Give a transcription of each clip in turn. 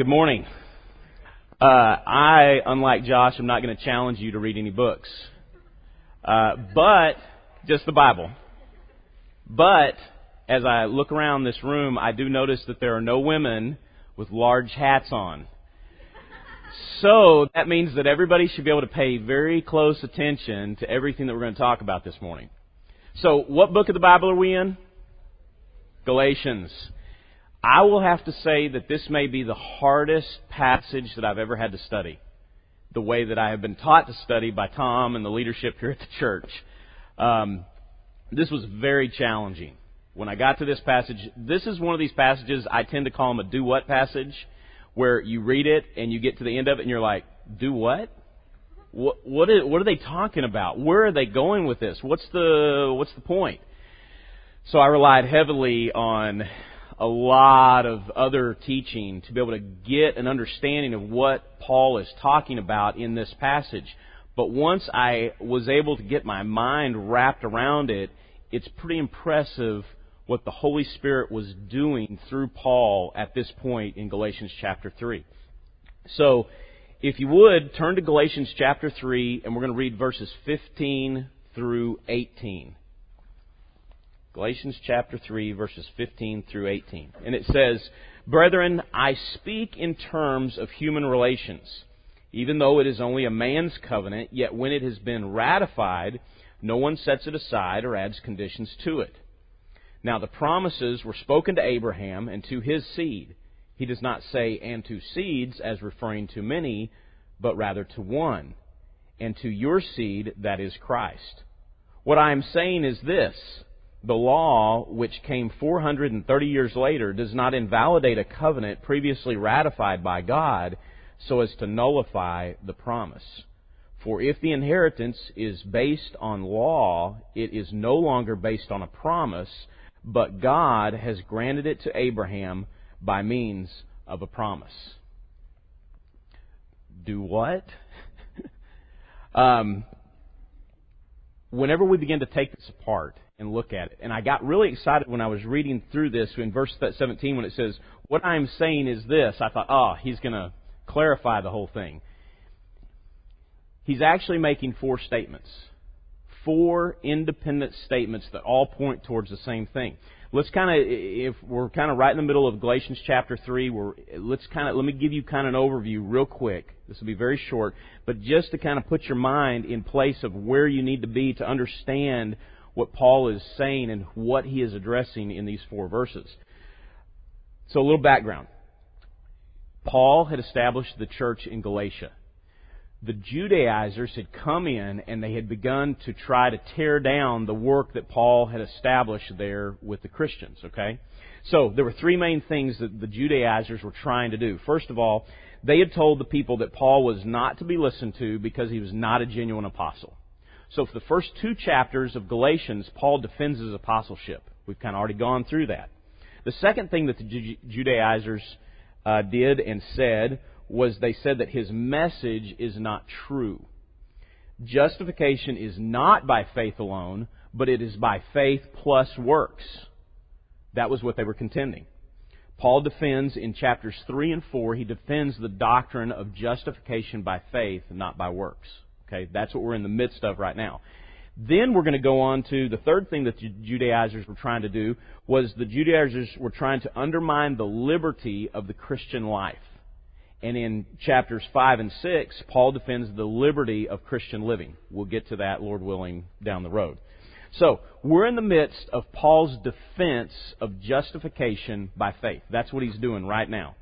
Good morning. Unlike Josh, I'm not going to challenge you to read any books. But, just the Bible. But, as I look around this room, I do notice that there are no women with large hats on. So, that means that everybody should be able to pay very close attention to everything that we're going to talk about this morning. So, what book of the Bible are we in? Galatians. I will have to say that this may be the hardest passage that I've ever had to study, the way that I have been taught to study by Tom and the leadership here at the church. This was very challenging. When I got to this passage, this is one of these passages, I tend to call them a do-what passage, where you read it and you get to the end of it and you're like, do what? What are they talking about? Where are they going with this? What's the point? So I relied heavily on a lot of other teaching to be able to get an understanding of what Paul is talking about in this passage. But once I was able to get my mind wrapped around it, it's pretty impressive what the Holy Spirit was doing through Paul at this point in Galatians chapter 3. So, if you would, turn to Galatians chapter 3, and we're going to read verses 15 through 18. Galatians chapter 3, verses 15 through 18. And it says, "Brethren, I speak in terms of human relations. Even though it is only a man's covenant, yet when it has been ratified, no one sets it aside or adds conditions to it. Now the promises were spoken to Abraham and to his seed. He does not say, and to seeds, as referring to many, but rather to one, and to your seed, that is Christ. What I am saying is this: the law, which came 430 years later, does not invalidate a covenant previously ratified by God so as to nullify the promise. For if the inheritance is based on law, it is no longer based on a promise, but God has granted it to Abraham by means of a promise." Do what? Whenever we begin to take this apart and look at it, and I got really excited when I was reading through this in verse 17 when it says, "What I am saying is this," I thought, he's going to clarify the whole thing. He's actually making four statements. Four independent statements that all point towards the same thing. If we're kind of right in the middle of Galatians chapter 3, let me give you kind of an overview real quick. This will be very short, but just to kind of put your mind in place of where you need to be to understand what Paul is saying and what he is addressing in these four verses. So a little background. Paul had established the church in Galatia. The Judaizers had come in and they had begun to try to tear down the work that Paul had established there with the Christians, okay? So there were three main things that the Judaizers were trying to do. First of all, they had told the people that Paul was not to be listened to because he was not a genuine apostle. So for the first two chapters of Galatians, Paul defends his apostleship. We've kind of already gone through that. The second thing that the Judaizers did and said was they said that his message is not true. Justification is not by faith alone, but it is by faith plus works. That was what they were contending. Paul defends in chapters 3 and 4, he defends the doctrine of justification by faith, not by works. Okay, that's what we're in the midst of right now. Then we're going to go on to the third thing that the Judaizers were trying to do, was the Judaizers were trying to undermine the liberty of the Christian life. And in chapters 5 and 6, Paul defends the liberty of Christian living. We'll get to that, Lord willing, down the road. So, we're in the midst of Paul's defense of justification by faith. That's what he's doing right now.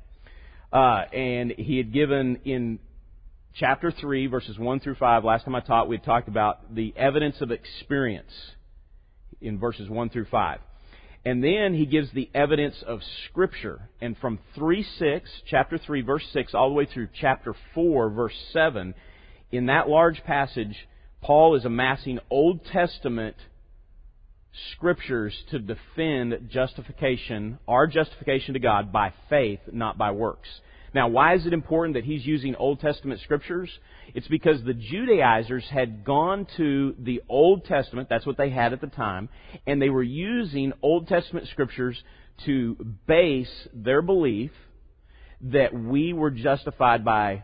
And he had given in chapter 3, verses 1 through 5, last time I taught, we had talked about the evidence of experience in verses 1 through 5. And then he gives the evidence of Scripture. And from chapter 3, verse 6, all the way through chapter 4, verse 7, in that large passage, Paul is amassing Old Testament Scriptures to defend justification, our justification to God, by faith, not by works. Now, why is it important that he's using Old Testament Scriptures? It's because the Judaizers had gone to the Old Testament, that's what they had at the time, and they were using Old Testament Scriptures to base their belief that we were justified by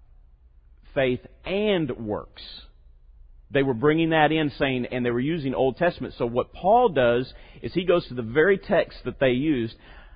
faith and works. They were bringing that in, saying, and they were using Old Testament. So what Paul does is he goes to the very text that they used.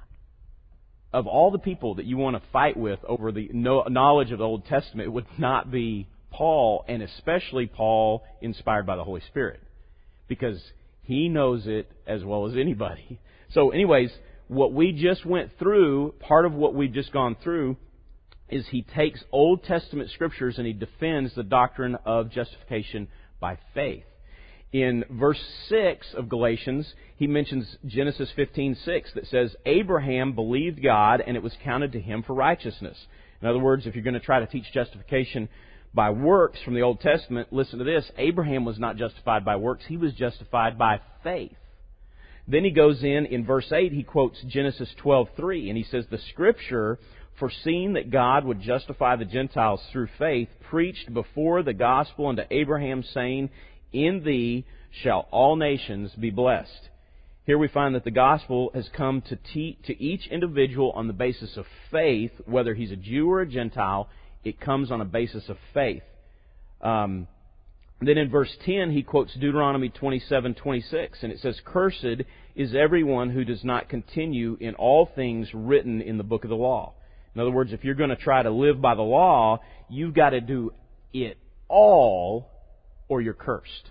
Of all the people that you want to fight with over the knowledge of the Old Testament, it would not be Paul, and especially Paul inspired by the Holy Spirit, because he knows it as well as anybody. So anyways, what we just went through, part of what we've just gone through, is he takes Old Testament scriptures and he defends the doctrine of justification by faith. In verse 6 of Galatians, he mentions Genesis 15:6 that says, Abraham believed God and it was counted to him for righteousness. In other words, if you're going to try to teach justification by works from the Old Testament, listen to this. Abraham was not justified by works. He was justified by faith. Then he goes in verse 8, he quotes Genesis 12:3, and he says, the Scripture, foreseeing that God would justify the Gentiles through faith, preached before the gospel unto Abraham, saying, in thee shall all nations be blessed. Here we find that the gospel has come to each individual on the basis of faith, whether he's a Jew or a Gentile. It comes on a basis of faith. Then in verse 10, he quotes Deuteronomy 27:26, and it says, cursed is everyone who does not continue in all things written in the book of the law. In other words, if you're going to try to live by the law, you've got to do it all, or you're cursed.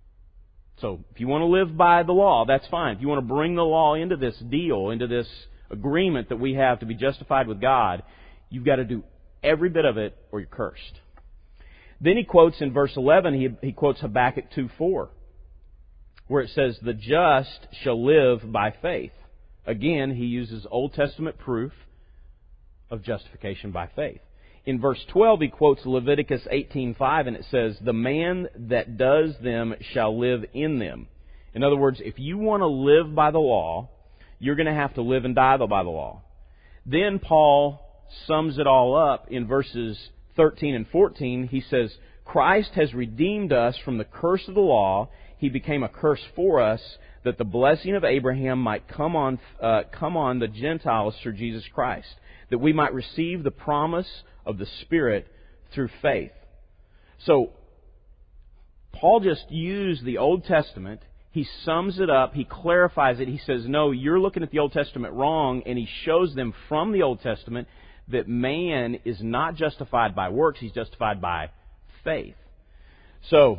So if you want to live by the law, that's fine. If you want to bring the law into this deal, into this agreement that we have to be justified with God, you've got to do every bit of it or you're cursed. Then he quotes in verse 11, he quotes Habakkuk 2:4, where it says, the just shall live by faith. Again, he uses Old Testament proof of justification by faith. In verse 12, he quotes Leviticus 18:5, and it says, the man that does them shall live in them. In other words, if you want to live by the law, you're going to have to live and die by the law. Then Paul sums it all up in verses 13 and 14. He says, Christ has redeemed us from the curse of the law. He became a curse for us, that the blessing of Abraham might come on the Gentiles through Jesus Christ, that we might receive the promise of the Spirit through faith. So, Paul just used the Old Testament. He sums it up. He clarifies it. He says, no, you're looking at the Old Testament wrong. And he shows them from the Old Testament that man is not justified by works. He's justified by faith. So,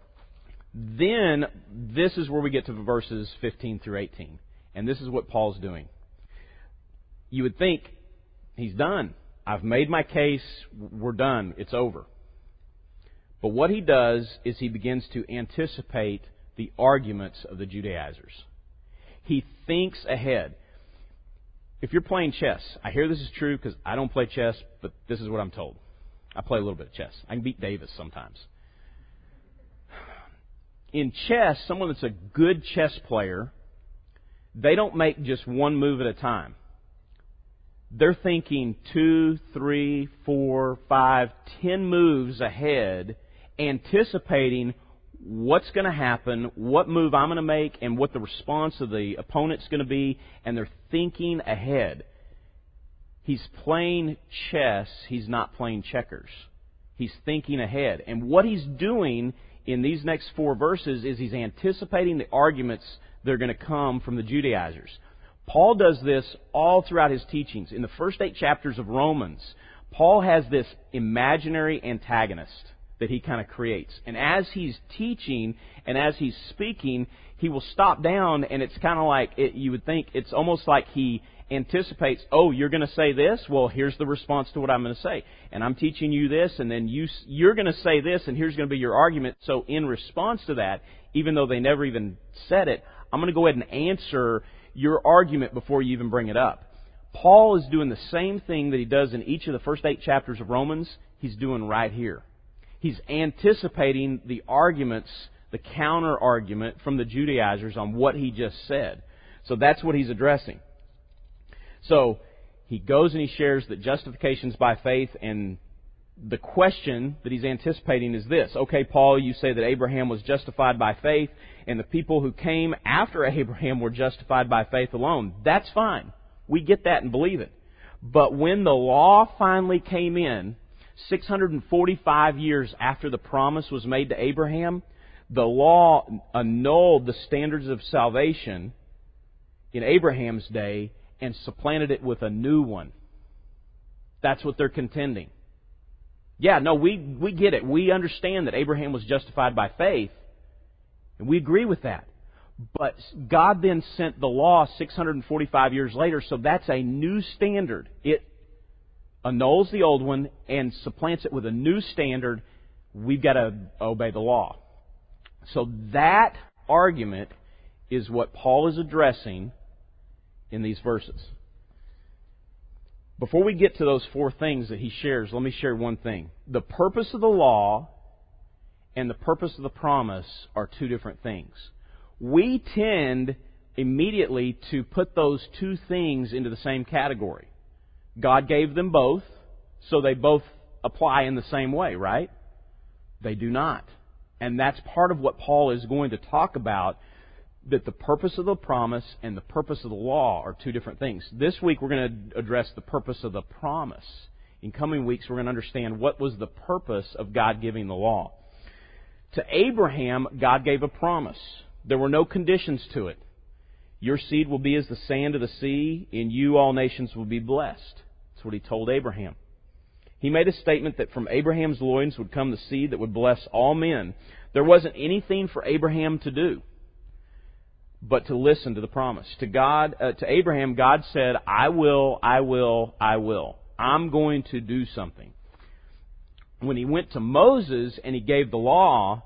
then, this is where we get to verses 15 through 18. And this is what Paul's doing. You would think, he's done. I've made my case. We're done. It's over. But what he does is he begins to anticipate the arguments of the Judaizers. He thinks ahead. If you're playing chess, I hear this is true because I don't play chess, but this is what I'm told. I play a little bit of chess. I can beat Davis sometimes. In chess, someone that's a good chess player, they don't make just one move at a time. They're thinking 2, 3, 4, 5, 10 moves ahead, anticipating what's going to happen, what move I'm going to make, and what the response of the opponent's going to be, and they're thinking ahead. He's playing chess, he's not playing checkers. He's thinking ahead. And what he's doing in these next 4 verses is he's anticipating the arguments that are going to come from the Judaizers. Paul does this all throughout his teachings. In the first 8 chapters of Romans, Paul has this imaginary antagonist that he kind of creates. And as he's teaching and as he's speaking, he will stop down, and it's kind of like, you would think, it's almost like he anticipates, oh, you're going to say this? Well, here's the response to what I'm going to say. And I'm teaching you this, and then you're going to say this, and here's going to be your argument. So in response to that, even though they never even said it, I'm going to go ahead and answer your argument before you even bring it up. Paul is doing the same thing that he does in each of the first 8 chapters of Romans. He's doing right here. He's anticipating the arguments, the counter-argument from the Judaizers on what he just said. So that's what he's addressing. So he goes and he shares that justification's by faith, and the question that he's anticipating is this. Okay, Paul, you say that Abraham was justified by faith, and the people who came after Abraham were justified by faith alone. That's fine. We get that and believe it. But when the law finally came in, 645 years after the promise was made to Abraham, the law annulled the standards of salvation in Abraham's day and supplanted it with a new one. That's what they're contending. Yeah, no, we get it. We understand that Abraham was justified by faith, and we agree with that. But God then sent the law 645 years later, so that's a new standard. It annuls the old one and supplants it with a new standard. We've got to obey the law. So that argument is what Paul is addressing in these verses. Before we get to those four things that he shares, let me share one thing. The purpose of the law and the purpose of the promise are two different things. We tend immediately to put those two things into the same category. God gave them both, so they both apply in the same way, right? They do not. And that's part of what Paul is going to talk about, that the purpose of the promise and the purpose of the law are two different things. This week we're going to address the purpose of the promise. In coming weeks we're going to understand what was the purpose of God giving the law. To Abraham, God gave a promise. There were no conditions to it. Your seed will be as the sand of the sea, in you all nations will be blessed. That's what he told Abraham. He made a statement that from Abraham's loins would come the seed that would bless all men. There wasn't anything for Abraham to do but to listen to the promise. To Abraham, God said, I will. I'm going to do something. When he went to Moses and he gave the law,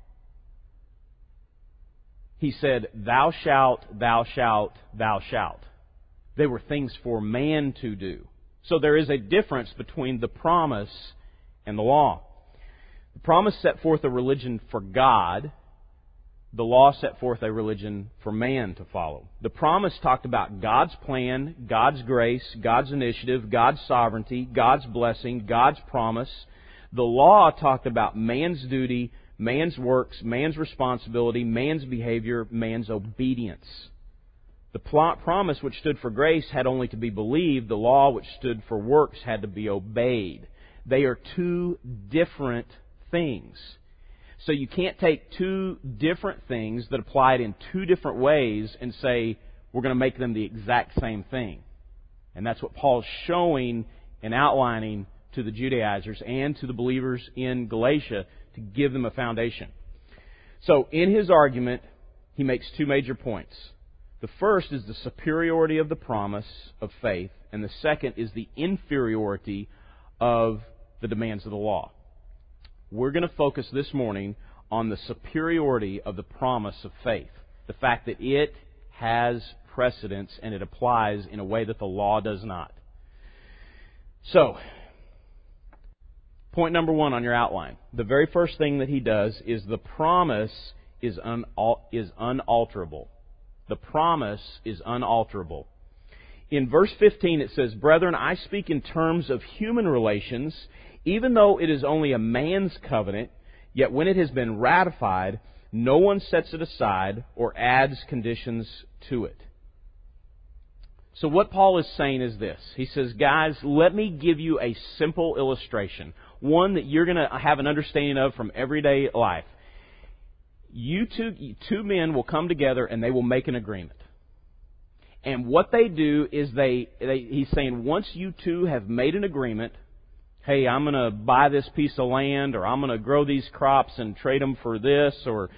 he said, thou shalt, thou shalt, thou shalt. They were things for man to do. So there is a difference between the promise and the law. The promise set forth a religion for God. The law set forth a religion for man to follow. The promise talked about God's plan, God's grace, God's initiative, God's sovereignty, God's blessing, God's promise. The law talked about man's duty, man's works, man's responsibility, man's behavior, man's obedience. The promise which stood for grace had only to be believed. The law which stood for works had to be obeyed. They are two different things. So you can't take two different things that applied in two different ways and say, we're going to make them the exact same thing. And that's what Paul's showing and outlining to the Judaizers and to the believers in Galatia to give them a foundation. So in his argument, he makes two major points. The first is the superiority of the promise of faith, and the second is the inferiority of the demands of the law. We're going to focus this morning on the superiority of the promise of faith, the fact that it has precedence and it applies in a way that the law does not. So, point number one on your outline. The very first thing that he does is the promise is unalterable. The promise is unalterable. In verse 15 it says, Brethren, I speak in terms of human relations, even though it is only a man's covenant, yet when it has been ratified, no one sets it aside or adds conditions to it. So what Paul is saying is this. He says, guys, let me give you a simple illustration, one that you're going to have an understanding of from everyday life. You two men will come together and they will make an agreement. And what they do is he's saying, once you two have made an agreement, hey, I'm going to buy this piece of land, or I'm going to grow these crops and trade them for this, or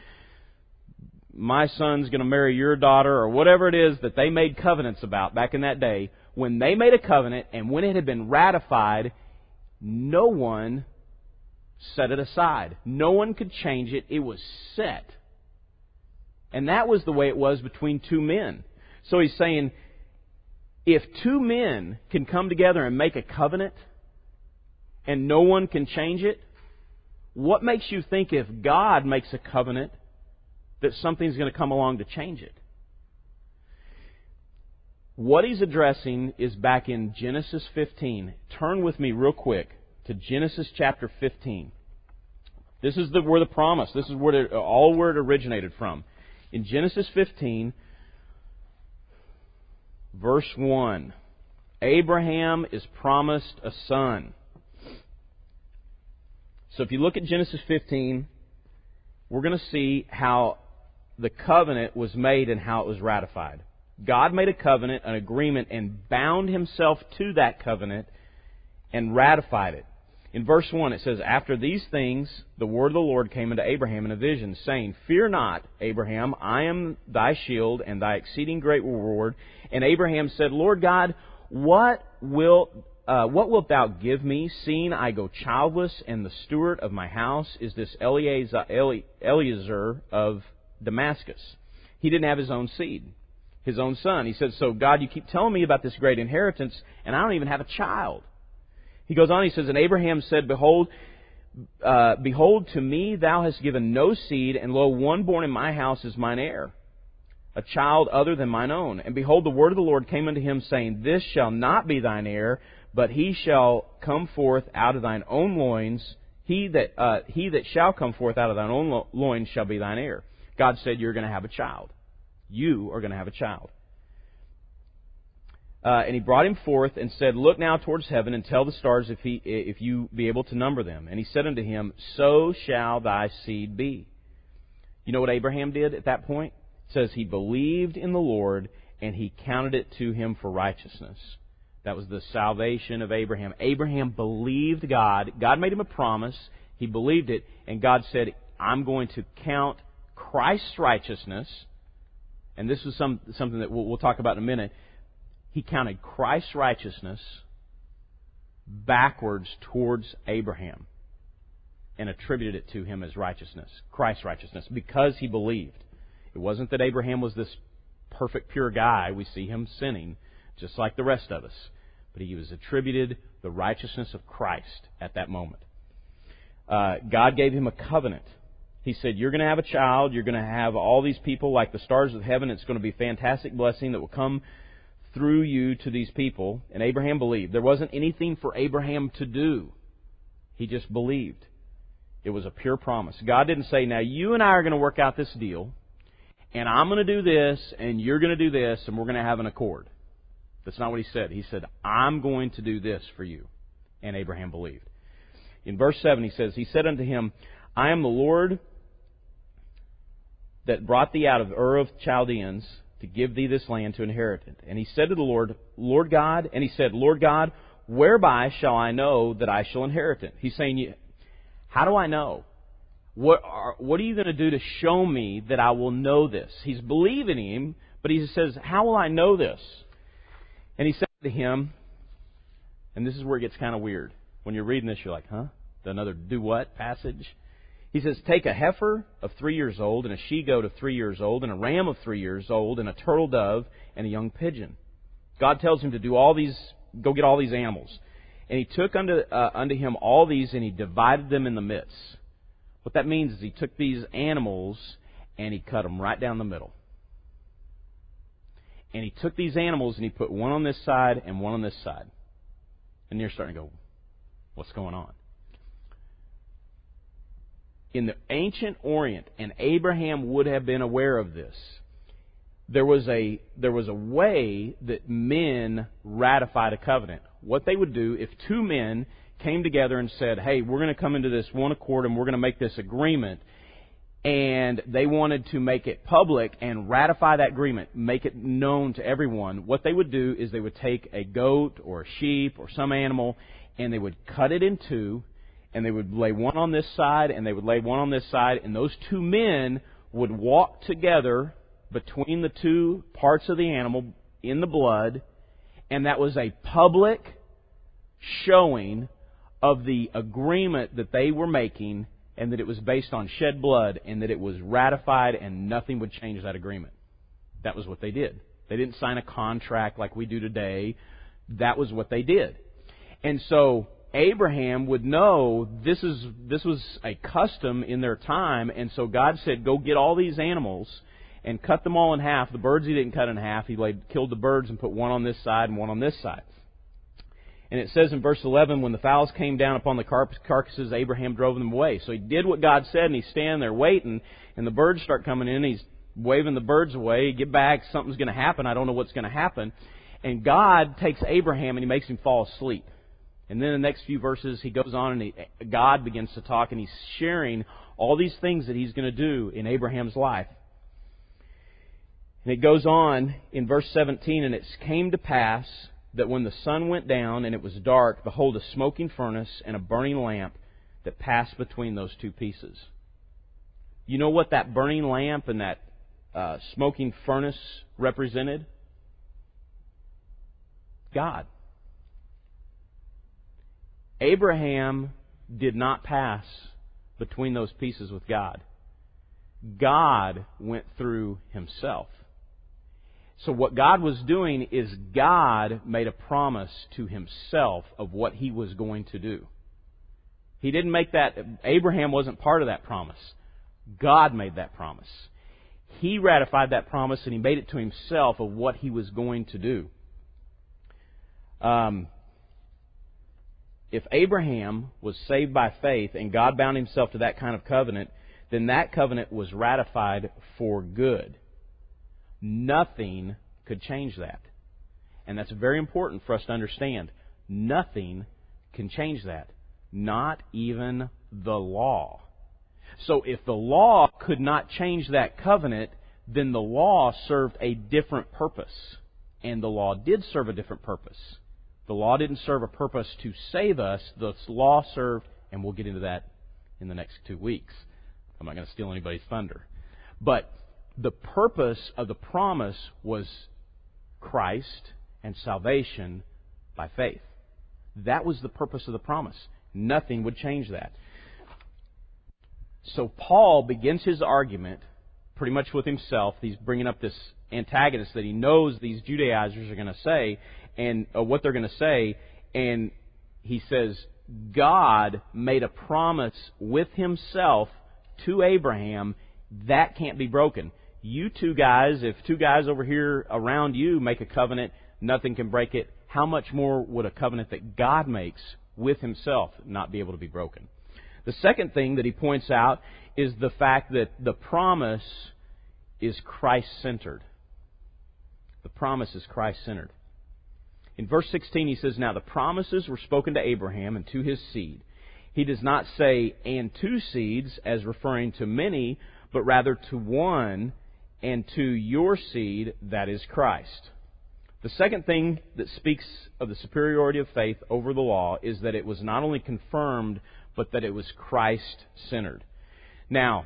my son's going to marry your daughter, or whatever it is that they made covenants about back in that day. When they made a covenant and when it had been ratified, no one set it aside. No one could change it. It was set. And that was the way it was between two men. So he's saying, if two men can come together and make a covenant and no one can change it, what makes you think if God makes a covenant that something's going to come along to change it? What he's addressing is back in Genesis 15. Turn with me real quick to Genesis chapter 15. This is where the promise, this is where it originated from. In Genesis 15, verse 1. Abraham is promised a son. So if you look at Genesis 15, we're going to see how the covenant was made and how it was ratified. God made a covenant, an agreement, and bound Himself to that covenant and ratified it. In verse 1 it says, "After these things the word of the Lord came unto Abraham in a vision, saying, Fear not, Abraham, I am thy shield and thy exceeding great reward. And Abraham said, Lord God, what wilt thou give me, seeing I go childless, and the steward of my house is this Eliezer of Damascus?" He didn't have his own seed, his own son. He said, "So God, you keep telling me about this great inheritance, and I don't even have a child." He goes on, he says, "And Abraham said, Behold, to me thou hast given no seed, and lo, one born in my house is mine heir, a child other than mine own. And behold, the word of the Lord came unto him, saying, This shall not be thine heir, but he shall come forth out of thine own loins. He that shall come forth out of thine own loins shall be thine heir." God said, "You're going to have a child. You are going to have a child." And He brought him forth and said, "Look now towards heaven and tell the stars if you be able to number them." And he said unto him, "So shall thy seed be." You know what Abraham did at that point? It says he believed in the Lord and He counted it to him for righteousness. That was the salvation of Abraham. Abraham believed God. God made him a promise. He believed it. And God said, "I'm going to count Christ's righteousness." And this is something that we'll talk about in a minute. He counted Christ's righteousness backwards towards Abraham and attributed it to him as righteousness, Christ's righteousness, because he believed. It wasn't that Abraham was this perfect, pure guy. We see him sinning, just like the rest of us. But he was attributed the righteousness of Christ at that moment. God gave him a covenant. He said, "You're going to have a child. You're going to have all these people like the stars of heaven. It's going to be a fantastic blessing that will come through you to these people." And Abraham believed. There wasn't anything for Abraham to do. He just believed. It was a pure promise. God didn't say, "Now you and I are going to work out this deal, and I'm going to do this, and you're going to do this, and we're going to have an accord." That's not what He said. He said, "I'm going to do this for you." And Abraham believed. In verse 7 he says, "He said unto him, I am the Lord that brought thee out of Ur of Chaldeans to give thee this land to inherit it." And he said to the Lord, "Lord God," and he said, "Lord God, whereby shall I know that I shall inherit it?" He's saying, how do I know? What are you going to do to show me that I will know this? He's believing Him, but he says, how will I know this? And he said to him, and this is where it gets kind of weird. When you're reading this, you're like, huh? Another do what passage? He says, "Take a heifer of 3 years old, and a she-goat of 3 years old, and a ram of 3 years old, and a turtle dove, and a young pigeon." God tells him to do all these, go get all these animals. And he took unto him all these, and he divided them in the midst. What that means is he took these animals, and he cut them right down the middle. And he took these animals, and he put one on this side and one on this side. And you're starting to go, what's going on? In the ancient Orient, and Abraham would have been aware of this, there was a way that men ratified a covenant. What they would do if two men came together and said, "Hey, we're going to come into this one accord and we're going to make this agreement," and they wanted to make it public and ratify that agreement, make it known to everyone, what they would do is they would take a goat or a sheep or some animal and they would cut it in two, and they would lay one on this side and they would lay one on this side, and those two men would walk together between the two parts of the animal in the blood, and that was a public showing of the agreement that they were making, and that it was based on shed blood, and that it was ratified and nothing would change that agreement. That was what they did. They didn't sign a contract like we do today. That was what they did. And so Abraham would know this was a custom in their time, and so God said, "Go get all these animals and cut them all in half." The birds He didn't cut in half. He killed the birds and put one on this side and one on this side. And it says in verse 11, "When the fowls came down upon the carcasses, Abraham drove them away." So he did what God said, and he's standing there waiting, and the birds start coming in, and he's waving the birds away. Get back, something's going to happen. I don't know what's going to happen. And God takes Abraham and He makes him fall asleep. And then in the next few verses, He goes on and God begins to talk, and He's sharing all these things that He's going to do in Abraham's life. And it goes on in verse 17, and it came to pass that when the sun went down and it was dark, behold, a smoking furnace and a burning lamp that passed between those two pieces. You know what that burning lamp and that smoking furnace represented? God. Abraham did not pass between those pieces with God. God went through himself. So what God was doing is God made a promise to himself of what he was going to do. He didn't make that. Abraham wasn't part of that promise. God made that promise. He ratified that promise and he made it to himself of what he was going to do. If Abraham was saved by faith and God bound himself to that kind of covenant, then that covenant was ratified for good. Nothing could change that. And that's very important for us to understand. Nothing can change that. Not even the law. So if the law could not change that covenant, then the law served a different purpose. And the law did serve a different purpose. The law didn't serve a purpose to save us. The law served, and we'll get into that in the next 2 weeks. I'm not going to steal anybody's thunder. But the purpose of the promise was Christ and salvation by faith. That was the purpose of the promise. Nothing would change that. So Paul begins his argument pretty much with himself. He's bringing up this antagonist that he knows these Judaizers are going to say, and what they're going to say, and he says, God made a promise with himself to Abraham that can't be broken. You two guys, if two guys over here around you make a covenant, nothing can break it. How much more would a covenant that God makes with himself not be able to be broken? The second thing that he points out is the fact that the promise is Christ-centered. The promise is Christ-centered. In verse 16 he says, now the promises were spoken to Abraham and to his seed. He does not say, and two seeds, as referring to many, but rather to one, and to your seed, that is Christ. The second thing that speaks of the superiority of faith over the law is that it was not only confirmed, but that it was Christ-centered. Now,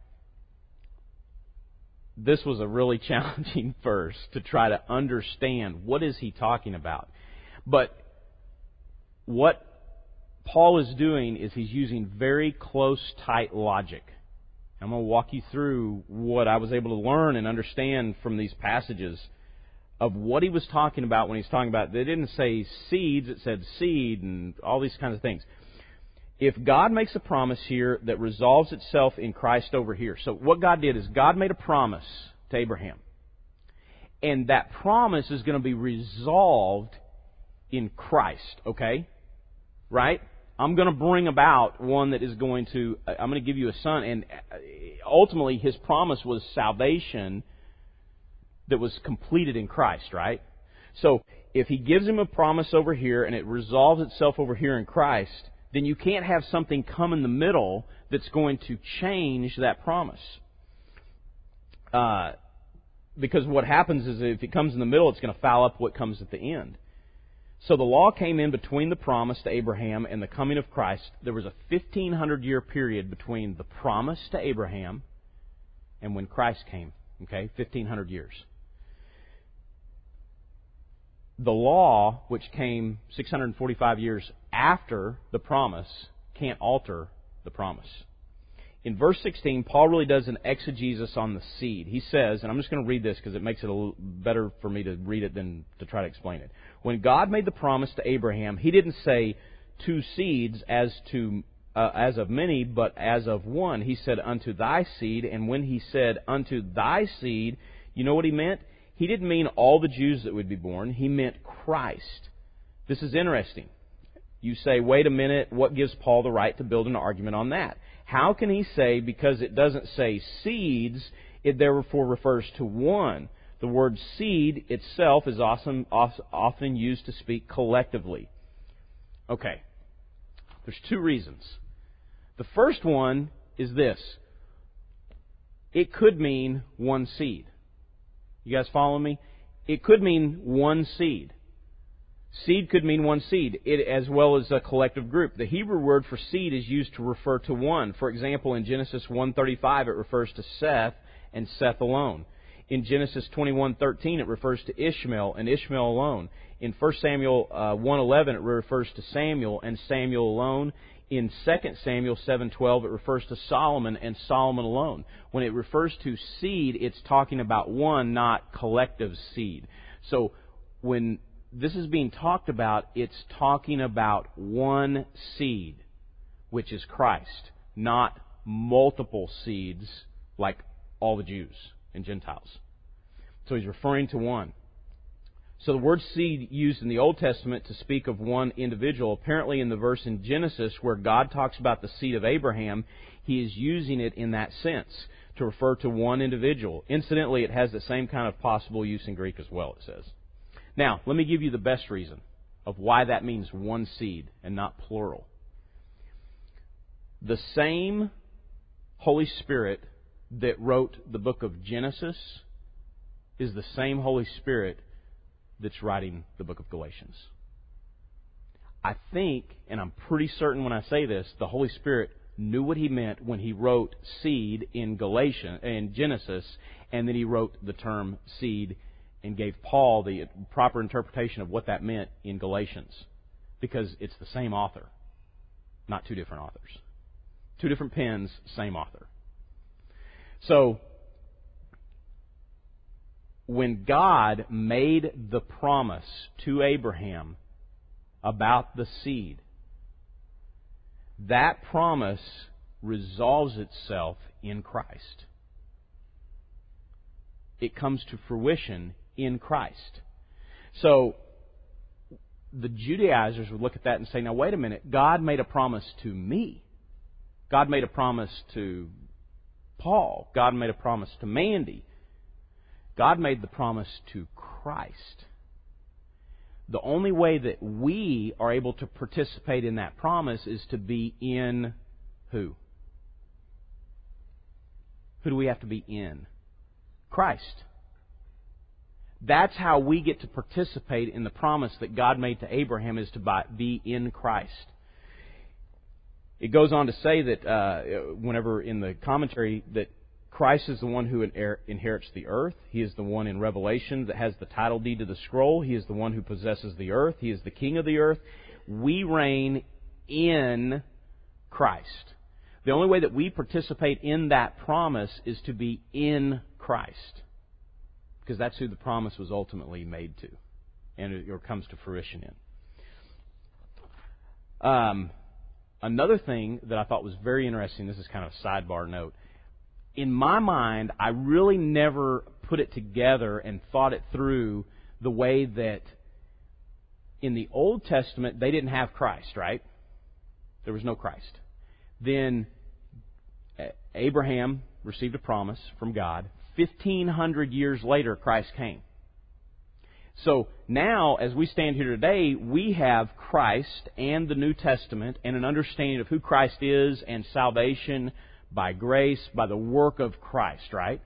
this was a really challenging verse to try to understand what is he talking about. But what Paul is doing is he's using very close, tight logic. I'm going to walk you through what I was able to learn and understand from these passages of what he was talking about when he's talking about, they didn't say seeds, it said seed and all these kinds of things. If God makes a promise here that resolves itself in Christ over here. So what God did is God made a promise to Abraham. And that promise is going to be resolved in Christ, okay? Right? I'm going to bring about one that is going to, I'm going to give you a son. And ultimately, his promise was salvation that was completed in Christ, right? So, if he gives him a promise over here and it resolves itself over here in Christ, then you can't have something come in the middle that's going to change that promise. Because what happens is if it comes in the middle, it's going to foul up what comes at the end. So the law came in between the promise to Abraham and the coming of Christ. There was a 1,500-year period between the promise to Abraham and when Christ came. Okay, 1,500 years. The law, which came 645 years after the promise, can't alter the promise. In verse 16, Paul really does an exegesis on the seed. He says, and I'm just going to read this because it makes it a little better for me to read it than to try to explain it. When God made the promise to Abraham, He didn't say two seeds as of many, but as of one. He said, unto thy seed. And when He said, unto thy seed, you know what He meant? He didn't mean all the Jews that would be born. He meant Christ. This is interesting. You say, wait a minute, what gives Paul the right to build an argument on that? How can he say, because it doesn't say seeds, it therefore refers to one? The word seed itself is often used to speak collectively. Okay, there's two reasons. The first one is this. It could mean one seed. You guys follow me? It could mean one seed. Seed could mean one seed, as well as a collective group. The Hebrew word for seed is used to refer to one. For example, in Genesis 1:35, it refers to Seth and Seth alone. In Genesis 21:13, it refers to Ishmael and Ishmael alone. In 1 Samuel 1:11, it refers to Samuel and Samuel alone. In 2 Samuel 7:12, it refers to Solomon and Solomon alone. When it refers to seed, it's talking about one, not collective seed. So when this is being talked about, it's talking about one seed, which is Christ, not multiple seeds like all the Jews and Gentiles. So he's referring to one. So the word seed used in the Old Testament to speak of one individual, apparently in the verse in Genesis where God talks about the seed of Abraham, he is using it in that sense to refer to one individual. Incidentally, it has the same kind of possible use in Greek as well, it says. Now, let me give you the best reason of why that means one seed and not plural. The same Holy Spirit that wrote the book of Genesis is the same Holy Spirit that's writing the book of Galatians. I think, and I'm pretty certain when I say this, the Holy Spirit knew what he meant when he wrote seed in Genesis, and then he wrote the term seed and gave Paul the proper interpretation of what that meant in Galatians. Because it's the same author, not two different authors. Two different pens, same author. So, when God made the promise to Abraham about the seed, that promise resolves itself in Christ. It comes to fruition in Christ. So, the Judaizers would look at that and say, now wait a minute, God made a promise to me. God made a promise to Paul. God made a promise to Mandy. God made the promise to Christ. The only way that we are able to participate in that promise is to be in who? Who do we have to be in? Christ. That's how we get to participate in the promise that God made to Abraham, is to be in Christ. It goes on to say that whenever in the commentary that Christ is the one who inherits the earth. He is the one in Revelation that has the title deed to the scroll. He is the one who possesses the earth. He is the king of the earth. We reign in Christ. The only way that we participate in that promise is to be in Christ. Because that's who the promise was ultimately made to, and it comes to fruition in. Another thing that I thought was very interesting, this is kind of a sidebar note. In my mind, I really never put it together and thought it through the way that in the Old Testament, they didn't have Christ, right? There was no Christ. Then Abraham received a promise from God. 1,500 years later, Christ came. So now, as we stand here today, we have Christ and the New Testament and an understanding of who Christ is and salvation by grace, by the work of Christ, right?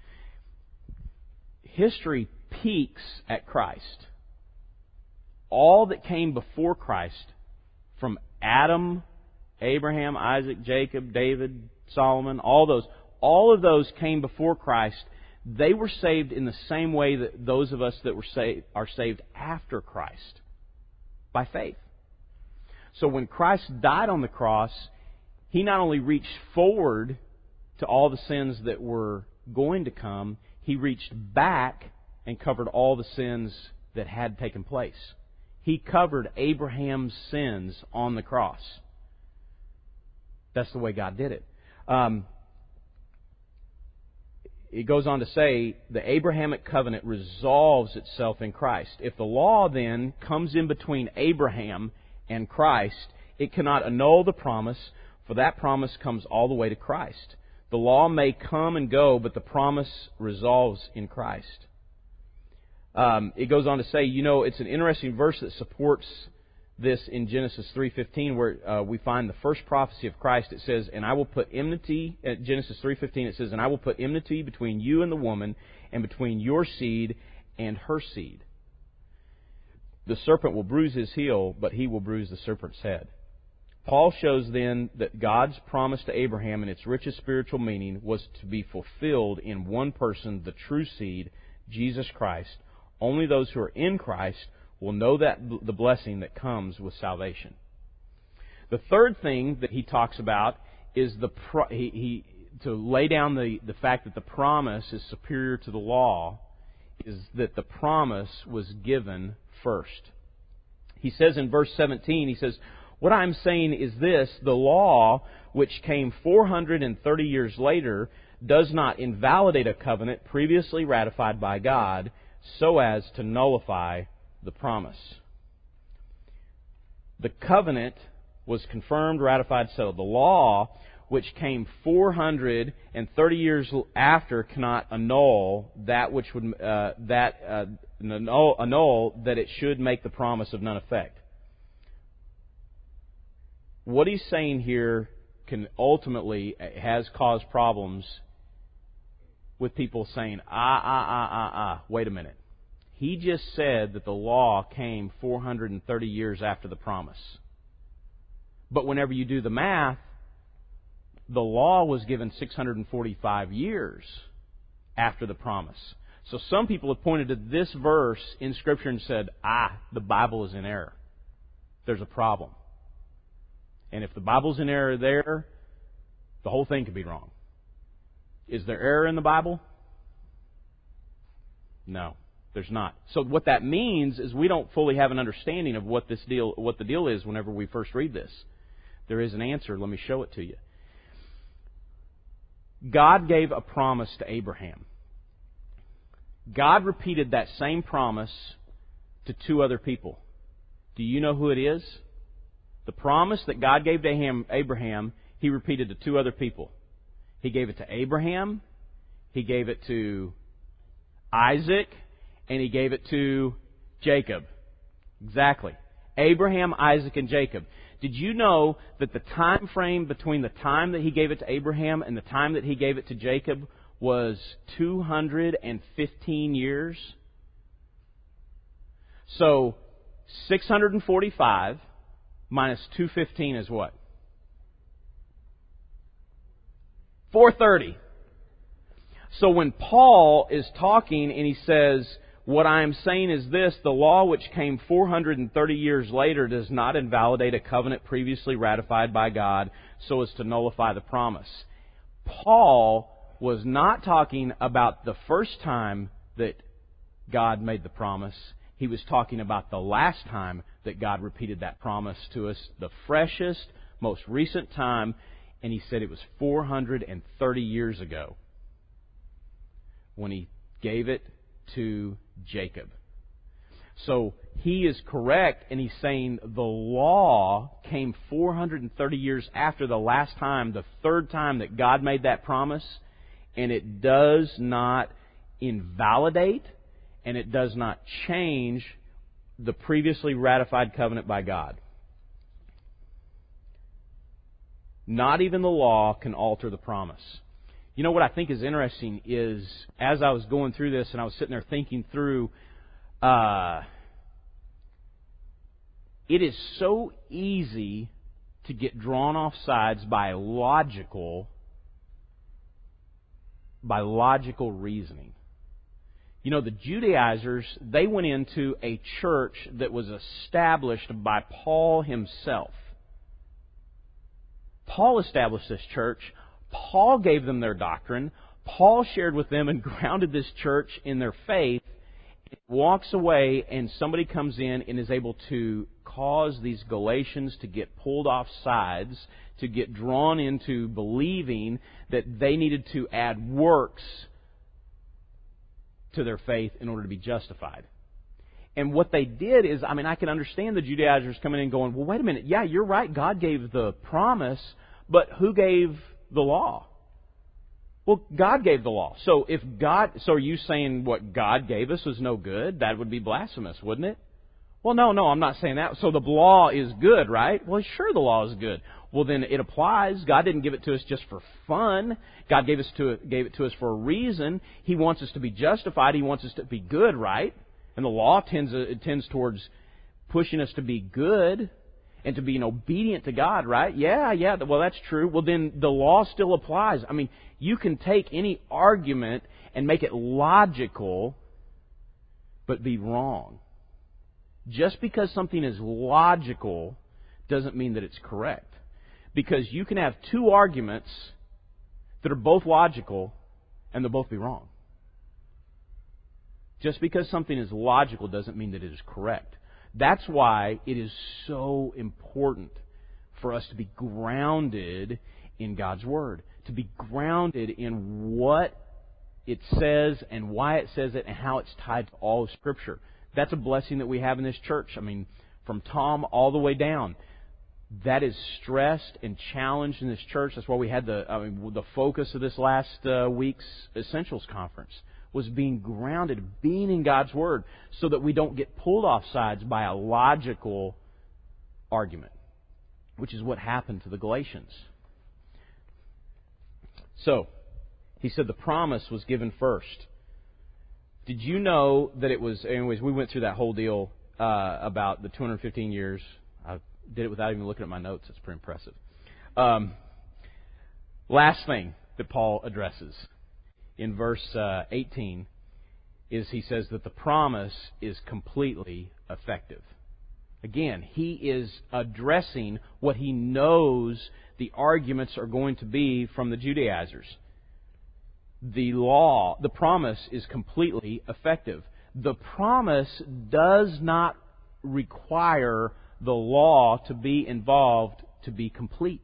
History peaks at Christ. All that came before Christ, from Adam, Abraham, Isaac, Jacob, David, Solomon, all of those came before Christ. They were saved in the same way that those of us that were saved are saved after Christ, by faith. So when Christ died on the cross, He not only reached forward to all the sins that were going to come, He reached back and covered all the sins that had taken place. He covered Abraham's sins on the cross. That's the way God did it. It goes on to say, the Abrahamic covenant resolves itself in Christ. If the law then comes in between Abraham and Christ, it cannot annul the promise, for that promise comes all the way to Christ. The law may come and go, but the promise resolves in Christ. it goes on to say, it's an interesting verse that supports this in Genesis 3:15, where we find the first prophecy of Christ. It says, "And I will put enmity," at Genesis 3:15 it says, "And I will put enmity between you and the woman, and between your seed and her seed. The serpent will bruise his heel, but he will bruise the serpent's head." Paul shows then that God's promise to Abraham in its richest spiritual meaning was to be fulfilled in one person, the true seed, Jesus Christ. Only those who are in Christ will know that the blessing that comes with salvation. The third thing that he talks about is to lay down the fact that the promise is superior to the law, is that the promise was given first. He says in verse 17, he says, "What I'm saying is this, the law, which came 430 years later, does not invalidate a covenant previously ratified by God so as to nullify the promise." The covenant was confirmed, ratified, settled. The law, which came 430 years after, cannot annul that which would annul that it should make the promise of none effect. What he's saying here has caused problems with people saying, wait a minute. He just said that the law came 430 years after the promise. But whenever you do the math, the law was given 645 years after the promise. So some people have pointed to this verse in Scripture and said, the Bible is in error. There's a problem. And if the Bible's in error there, the whole thing could be wrong. Is there error in the Bible? No, there's not. So what that means is we don't fully have an understanding of what the deal is whenever we first read this. There is an answer. Let me show it to you. God gave a promise to Abraham. God repeated that same promise to two other people. Do you know who it is? The promise that God gave to Abraham, He repeated to two other people. He gave it to Abraham, He gave it to Isaac, and He gave it to Jacob. Exactly. Abraham, Isaac, and Jacob. Did you know that the time frame between the time that He gave it to Abraham and the time that He gave it to Jacob was 215 years? So, 645 minus 215 is what? 430. So when Paul is talking and he says, "What I am saying is this, the law which came 430 years later does not invalidate a covenant previously ratified by God so as to nullify the promise." Paul was not talking about the first time that God made the promise. He was talking about the last time that God repeated that promise to us, the freshest, most recent time, and he said it was 430 years ago when He gave it to Jacob. So he is correct, and he's saying the law came 430 years after the last time, the third time that God made that promise, and it does not invalidate and it does not change the previously ratified covenant by God. Not even the law can alter the promise. You know what I think is interesting is, as I was going through this and I was sitting there thinking through, it is so easy to get drawn off sides by logical reasoning. You know, the Judaizers, they went into a church that was established by Paul himself. Paul established this church. Paul gave them their doctrine. Paul shared with them and grounded this church in their faith. It walks away, and somebody comes in and is able to cause these Galatians to get pulled off sides, to get drawn into believing that they needed to add works to their faith in order to be justified. And what they did is, I can understand the Judaizers coming in and going, well, wait a minute, yeah, you're right, God gave the promise, but who gave the law? Well, God gave the law. So are you saying what God gave us was no good? That would be blasphemous, wouldn't it? Well, no, I'm not saying that. So the law is good, right? Well, sure, the law is good. Well, then it applies. God didn't give it to us just for fun. God gave it to us for a reason. He wants us to be justified. He wants us to be good, right? And the law tends towards pushing us to be good and to be obedient to God, right? Yeah. Well, that's true. Well, then the law still applies. I mean, you can take any argument and make it logical, but be wrong. Just because something is logical doesn't mean that it's correct. Because you can have two arguments that are both logical and they'll both be wrong. Just because something is logical doesn't mean that it is correct. That's why it is so important for us to be grounded in God's Word. To be grounded in what it says and why it says it and how it's tied to all of Scripture. That's a blessing that we have in this church. I mean, from Tom all the way down. That is stressed and challenged in this church. That's why we had the focus of this last week's Essentials Conference was being grounded, being in God's Word, so that we don't get pulled off sides by a logical argument, which is what happened to the Galatians. So, he said the promise was given first. Did you know that it was... Anyways, we went through that whole deal about the 215 years. I did it without even looking at my notes. It's pretty impressive. Last thing that Paul addresses in verse 18 is he says that the promise is completely effective. Again, he is addressing what he knows the arguments are going to be from the Judaizers. The promise is completely effective. The promise does not require the law to be involved to be complete.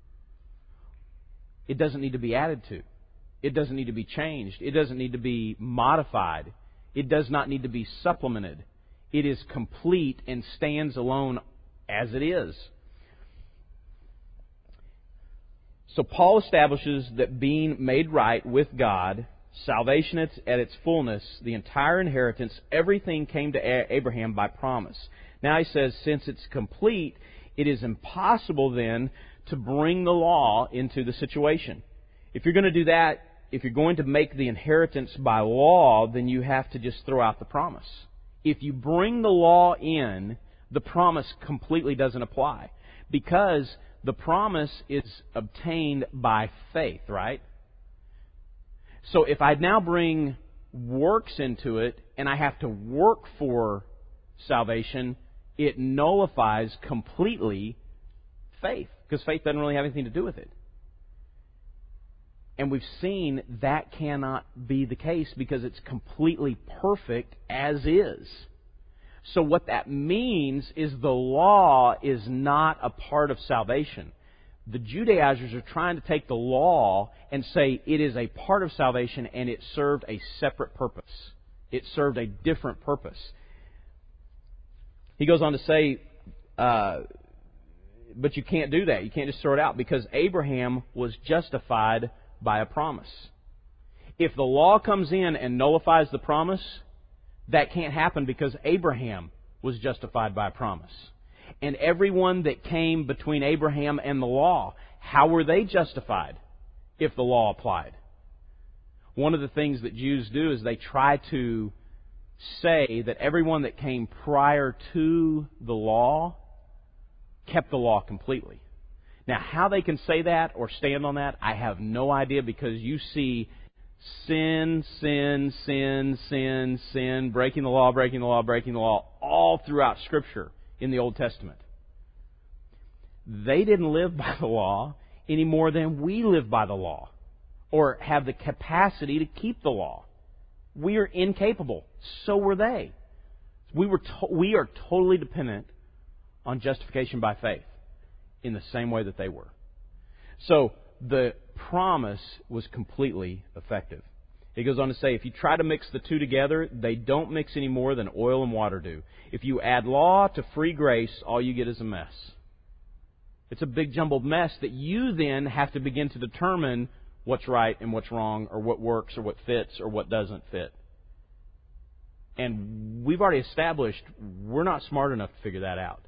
It doesn't need to be added to. It doesn't need to be changed. It doesn't need to be modified. It does not need to be supplemented. It is complete and stands alone as it is. So Paul establishes that being made right with God, salvation at its fullness, the entire inheritance, everything came to Abraham by promise. Now he says, since it's complete, it is impossible then to bring the law into the situation. If you're going to do that, if you're going to make the inheritance by law, then you have to just throw out the promise. If you bring the law in, the promise completely doesn't apply. Because the promise is obtained by faith, right? So if I now bring works into it, and I have to work for salvation, it nullifies completely faith. Because faith doesn't really have anything to do with it. And we've seen that cannot be the case because it's completely perfect as is. So what that means is the law is not a part of salvation. The Judaizers are trying to take the law and say it is a part of salvation and it served a separate purpose. It served a different purpose. He goes on to say, but you can't do that. You can't just throw it out because Abraham was justified by a promise. If the law comes in and nullifies the promise, that can't happen because Abraham was justified by a promise. And everyone that came between Abraham and the law, how were they justified if the law applied? One of the things that Jews do is they try to say that everyone that came prior to the law kept the law completely. Now, how they can say that or stand on that, I have no idea because you see sin, breaking the law, all throughout Scripture in the Old Testament. They didn't live by the law any more than we live by the law or have the capacity to keep the law. We are incapable. So were they. We are totally dependent on justification by faith in the same way that they were. So the promise was completely effective. He goes on to say, if you try to mix the two together, they don't mix any more than oil and water do. If you add law to free grace, all you get is a mess. It's a big jumbled mess that you then have to begin to determine what's right and what's wrong, or what works or what fits or what doesn't fit. And we've already established we're not smart enough to figure that out.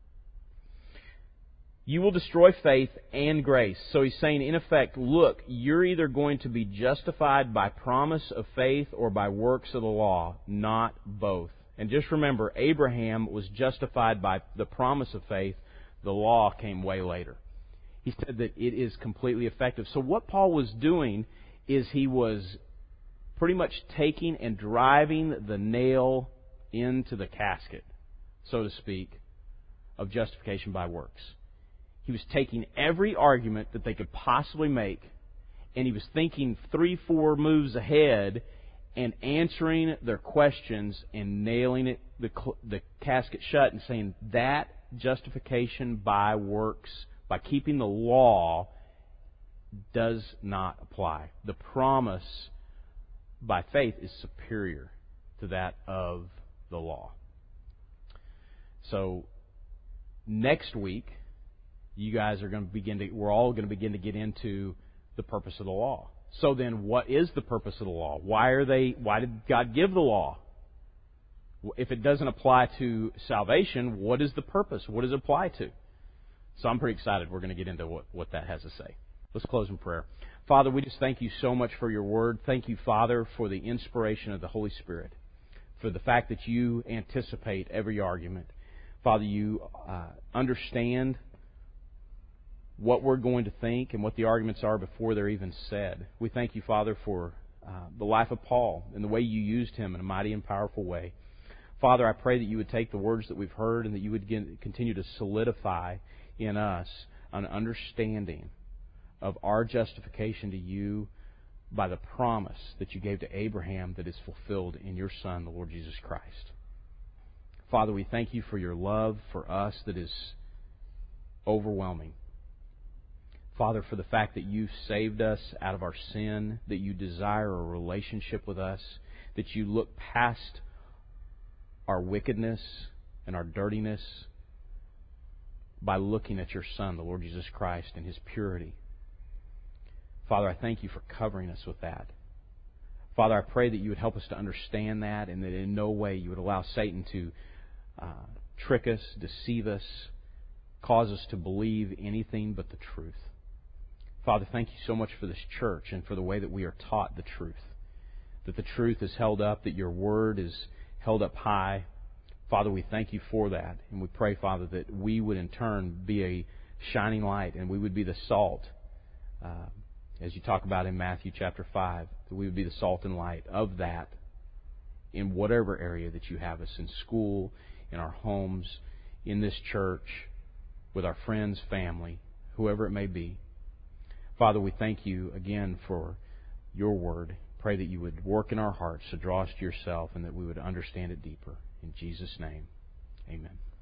You will destroy faith and grace. So he's saying, in effect, look, you're either going to be justified by promise of faith or by works of the law, not both. And just remember, Abraham was justified by the promise of faith. The law came way later. He said that it is completely effective. So what Paul was doing is he was pretty much taking and driving the nail into the casket, so to speak, of justification by works. He was taking every argument that they could possibly make, and he was thinking 3-4 moves ahead and answering their questions and nailing it, the casket shut, and saying that justification by works, by keeping the law, does not apply. The promise by faith is superior to that of the law. So next week, you guys are going to we're all going to begin to get into the purpose of the law. So then, what is the purpose of the law? Why did God give the law? If it doesn't apply to salvation, what is the purpose? What does it apply to? So I'm pretty excited we're going to get into what that has to say. Let's close in prayer. Father, we just thank you so much for your word. Thank you, Father, for the inspiration of the Holy Spirit, for the fact that you anticipate every argument. Father, you understand what we're going to think and what the arguments are before they're even said. We thank you, Father, for the life of Paul and the way you used him in a mighty and powerful way. Father, I pray that you would take the words that we've heard and that you would continue to solidify in us an understanding of our justification to you by the promise that you gave to Abraham that is fulfilled in your Son, the Lord Jesus Christ. Father, we thank you for your love for us that is overwhelming. Father, for the fact that you've saved us out of our sin, that you desire a relationship with us, that you look past our wickedness and our dirtiness by looking at your Son, the Lord Jesus Christ, and His purity. Father, I thank you for covering us with that. Father, I pray that you would help us to understand that and that in no way you would allow Satan to trick us, deceive us, cause us to believe anything but the truth. Father, thank you so much for this church and for the way that we are taught the truth. That the truth is held up, that your word is held up high. Father, we thank you for that. And we pray, Father, that we would in turn be a shining light and we would be the salt, as you talk about in Matthew chapter 5, that we would be the salt and light of that in whatever area that you have us, in school, in our homes, in this church, with our friends, family, whoever it may be. Father, we thank you again for your word. Pray that you would work in our hearts to draw us to yourself and that we would understand it deeper. In Jesus' name, amen.